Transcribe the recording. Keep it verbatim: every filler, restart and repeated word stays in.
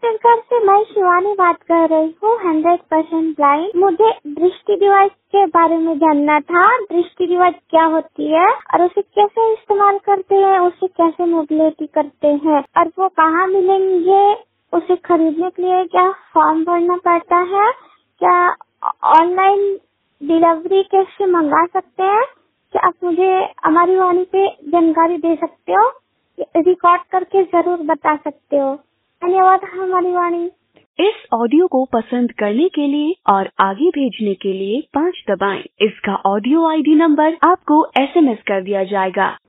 छत्तीसगढ़ से मैं शिवानी बात कर रही हूँ, हंड्रेड परसेंट ब्लाइंड। मुझे दृष्टि डिवाइस के बारे में जानना था। दृष्टि डिवाइस क्या होती है और उसे कैसे इस्तेमाल करते हैं, उसे कैसे मोबिलिटी करते हैं और वो कहाँ मिलेंगे? उसे खरीदने के लिए क्या फॉर्म भरना पड़ता है? क्या ऑनलाइन डिलीवरी कैसे मंगा सकते हैं? क्या आप मुझे हमारी वाणी पे जानकारी दे सकते हो? रिकॉर्ड करके जरूर बता सकते हो। धन्यवाद हमारी वाणी। इस ऑडियो को पसंद करने के लिए और आगे भेजने के लिए पाँच दबाएं। इसका ऑडियो आईडी नंबर आपको एसएमएस कर दिया जाएगा।